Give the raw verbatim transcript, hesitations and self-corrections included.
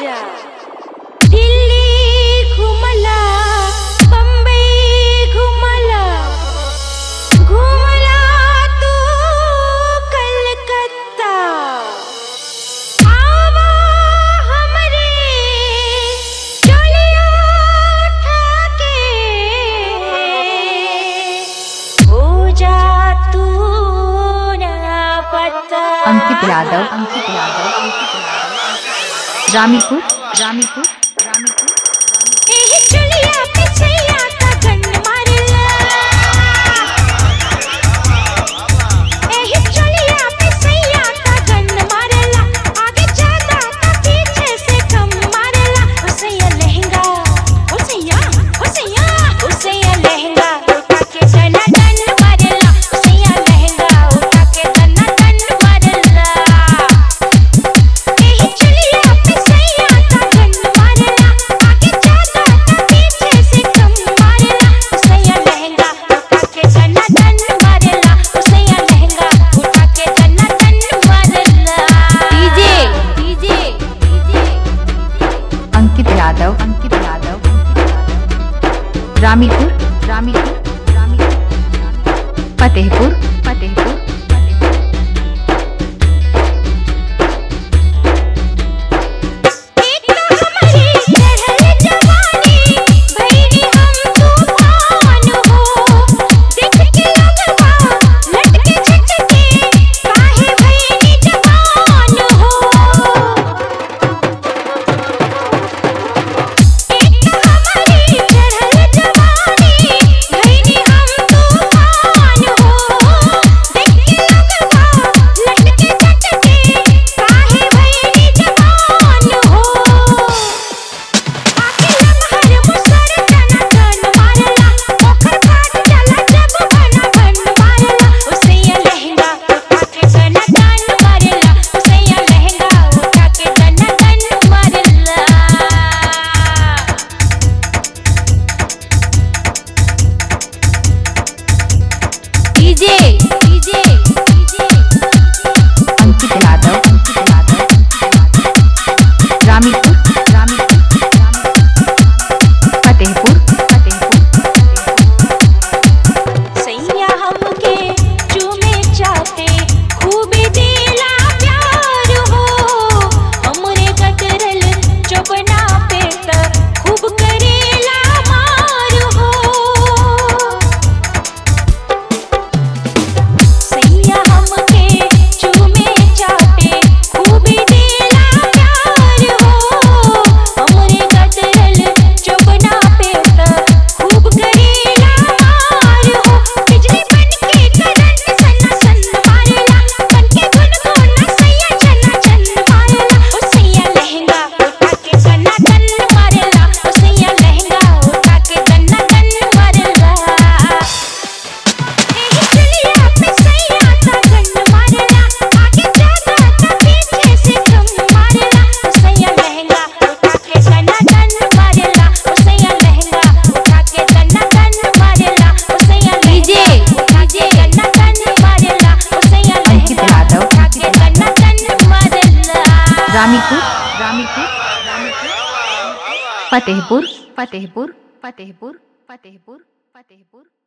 आजा। दिल्ली घुमला, बम्बई घुमला, घुमला तू कलकत्ता। आवा हमरे चलिया उठा के, हो जा तू ना पता। अंकित यादव अंकित यादव अंकित यादव रामीपुर रामीपुर रामीपुर एही चलिया पे सैया का गन मारला। एही चलिया पे सैया का गन मारला। आगे ज्यादा तो पीछे से कम मारला। ओ सैया लहंगा, ओ सैया, ओ सैया, ओ सैया लहंगा उठा के तना तन मारला। ओ सैया लहंगा उठा के तना तन मारला। एही चलिया पे सैया का गन मारला। आगे ज्यादा तो पीछे से कम मारला। ओ सैया लहंगा उठा के तना तन मारला। ओ सैया लहंगा उठा के तना तन मारला। DJ DJ DJ Ankit Yadav Ankit Yadav Ramipur Ramipur Ramipur Fatehpur Fatehpur एक तो हमारी चढ़ल जवानी, भइली हम तूफान हो। देख के लगवा लटके झटके, काहे भइली जवान हो। एक तो हमारी चढ़ल जवानी, भइली हम तूफान हो। देख के लगवा लटके झटके, काहे भइली जवान हो। आके लम्हर मुसर तना तन मारला। ओखर फाट जाला जब भना भन मारला। ओ सैया लहंगा उठा के तना तन मारला। ओ सैया लहंगा उठा के तना तन मारला। DJ DJ DJ Ankit Yadav Ankit Yadav Ramipur Ramipur Fatehpur Fatehpur सैया हमके चूमे चाहते, खूब दिला प्यार हो। हमरे कतरल चौबना पे त खूब करेला मार हो। सैया हमके चूमे चाहते, खूब दिला प्यार हो। हमरे कतरल चौबना पे त खूब करेला मार हो। बिजली बनके करंट सन्ना सन मारला। बनके गुनगुना सैया छन्ना छन मारला। ओ सैया लहंगा उठा के तना तन मारला। ओ सैया लहंगा उठा के तना तन मारला। एही चलिया पे सैया का गन मारला। आगे ज्यादा तो पीछे से कम मारला। ओ सैया लहंगा उठा के तना तन मारला। ओ सैया लहंगा उठा के तना तन मारला। ओ सैया डीजे उठा के तना तन मारला। ओ सैया अंकित लहंगा यादव उठा के तना तन मारला। रामीपुर रामीपुर रामीपुर फतेहपुर फतेहपुर फतेहपुर फतेहपुर फतेहपुर